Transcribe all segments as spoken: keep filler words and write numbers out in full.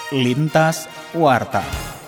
Lintas Warta.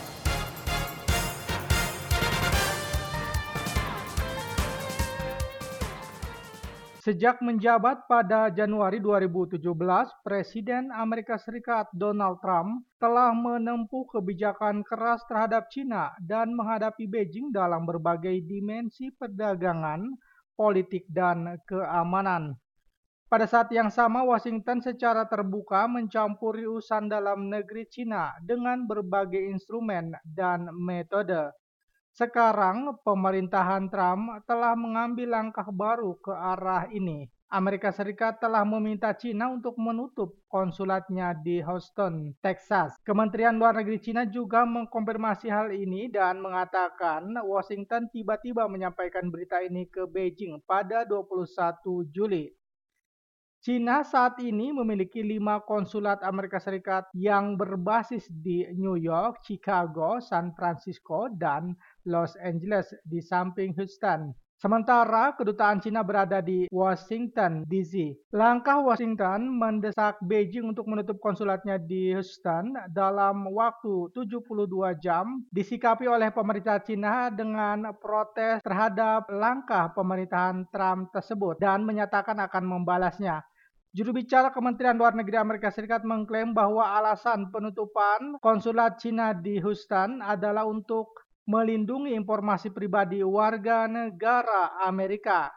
Sejak menjabat pada Januari dua ribu tujuh belas, Presiden Amerika Serikat Donald Trump telah menempuh kebijakan keras terhadap China dan menghadapi Beijing dalam berbagai dimensi perdagangan, politik, dan keamanan. Pada saat yang sama, Washington secara terbuka mencampuri urusan dalam negeri China dengan berbagai instrumen dan metode. Sekarang, pemerintahan Trump telah mengambil langkah baru ke arah ini. Amerika Serikat telah meminta China untuk menutup konsulatnya di Houston, Texas. Kementerian Luar Negeri China juga mengkonfirmasi hal ini dan mengatakan Washington tiba-tiba menyampaikan berita ini ke Beijing pada dua puluh satu Juli. China saat ini memiliki lima konsulat Amerika Serikat yang berbasis di New York, Chicago, San Francisco, dan Los Angeles di samping Houston. Sementara kedutaan China berada di Washington, D C. Langkah Washington mendesak Beijing untuk menutup konsulatnya di Houston dalam waktu tujuh puluh dua jam disikapi oleh pemerintah China dengan protes terhadap langkah pemerintahan Trump tersebut dan menyatakan akan membalasnya. Juru bicara Kementerian Luar Negeri Amerika Serikat mengklaim bahwa alasan penutupan konsulat China di Houston adalah untuk melindungi informasi pribadi warga negara Amerika.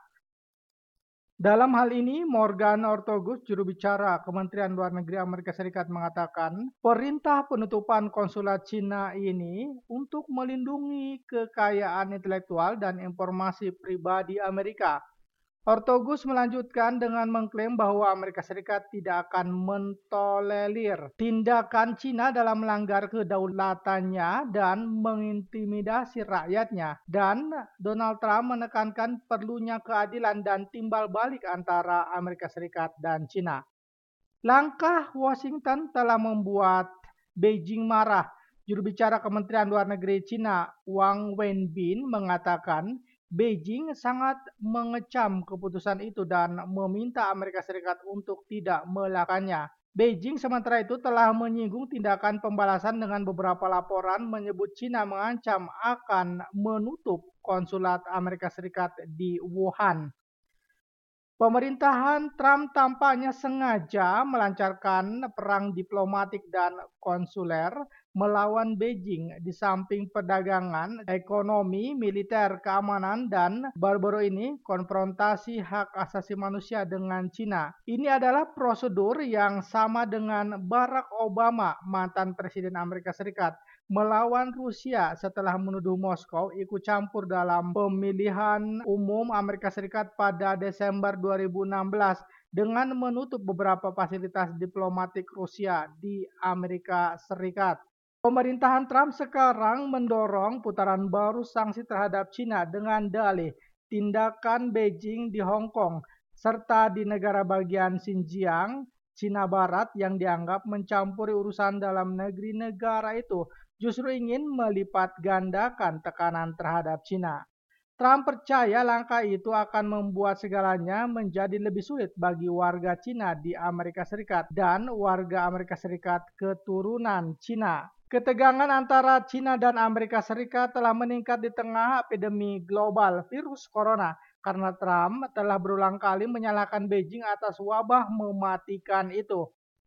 Dalam hal ini, Morgan Ortagus, juru bicara Kementerian Luar Negeri Amerika Serikat mengatakan, perintah penutupan konsulat China ini untuk melindungi kekayaan intelektual dan informasi pribadi Amerika. Ortagus melanjutkan dengan mengklaim bahwa Amerika Serikat tidak akan mentolerir tindakan China dalam melanggar kedaulatannya dan mengintimidasi rakyatnya. Dan Donald Trump menekankan perlunya keadilan dan timbal balik antara Amerika Serikat dan China. Langkah Washington telah membuat Beijing marah. Juru bicara Kementerian Luar Negeri China, Wang Wenbin, mengatakan Beijing sangat mengecam keputusan itu dan meminta Amerika Serikat untuk tidak melakukannya. Beijing sementara itu telah menyinggung tindakan pembalasan dengan beberapa laporan menyebut China mengancam akan menutup konsulat Amerika Serikat di Wuhan. Pemerintahan Trump tampaknya sengaja melancarkan perang diplomatik dan konsuler melawan Beijing di samping perdagangan, ekonomi, militer, keamanan, dan baru-baru ini konfrontasi hak asasi manusia dengan China. Ini adalah prosedur yang sama dengan Barack Obama, mantan Presiden Amerika Serikat, melawan Rusia setelah menuduh Moskow ikut campur dalam pemilihan umum Amerika Serikat pada Desember dua ribu enam belas dengan menutup beberapa fasilitas diplomatik Rusia di Amerika Serikat. Pemerintahan Trump sekarang mendorong putaran baru sanksi terhadap China dengan dalih tindakan Beijing di Hong Kong serta di negara bagian Xinjiang, Cina Barat yang dianggap mencampuri urusan dalam negeri negara itu justru ingin melipat gandakan tekanan terhadap China. Trump percaya langkah itu akan membuat segalanya menjadi lebih sulit bagi warga China di Amerika Serikat dan warga Amerika Serikat keturunan China. Ketegangan antara China dan Amerika Serikat telah meningkat di tengah epidemi global virus corona karena Trump telah berulang kali menyalahkan Beijing atas wabah mematikan itu.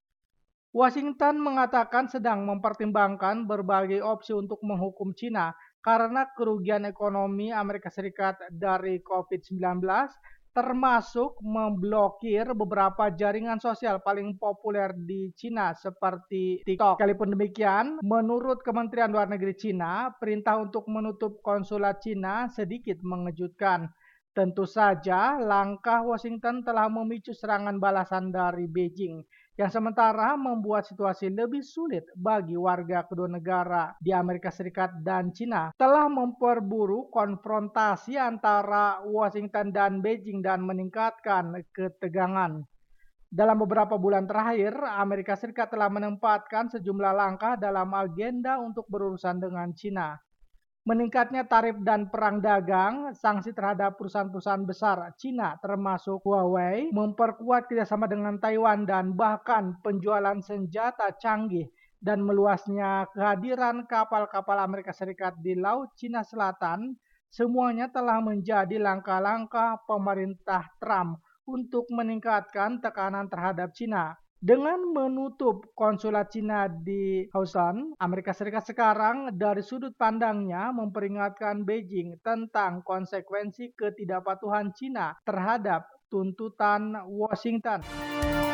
Washington mengatakan sedang mempertimbangkan berbagai opsi untuk menghukum China karena kerugian ekonomi Amerika Serikat dari covid sembilan belas, termasuk memblokir beberapa jaringan sosial paling populer di China seperti TikTok. Sekalipun demikian, menurut Kementerian Luar Negeri China, perintah untuk menutup konsulat China sedikit mengejutkan. Tentu saja, langkah Washington telah memicu serangan balasan dari Beijing, yang sementara membuat situasi lebih sulit bagi warga kedua negara di Amerika Serikat dan China. Telah memperburuk konfrontasi antara Washington dan Beijing dan meningkatkan ketegangan. Dalam beberapa bulan terakhir, Amerika Serikat telah menempatkan sejumlah langkah dalam agenda untuk berurusan dengan China. Meningkatnya tarif dan perang dagang, sanksi terhadap perusahaan-perusahaan besar China termasuk Huawei, memperkuat kerjasama dengan Taiwan dan bahkan penjualan senjata canggih dan meluasnya kehadiran kapal-kapal Amerika Serikat di Laut Cina Selatan, semuanya telah menjadi langkah-langkah pemerintah Trump untuk meningkatkan tekanan terhadap Cina. Dengan menutup konsulat Cina di Houston, Amerika Serikat sekarang dari sudut pandangnya memperingatkan Beijing tentang konsekuensi ketidakpatuhan Cina terhadap tuntutan Washington.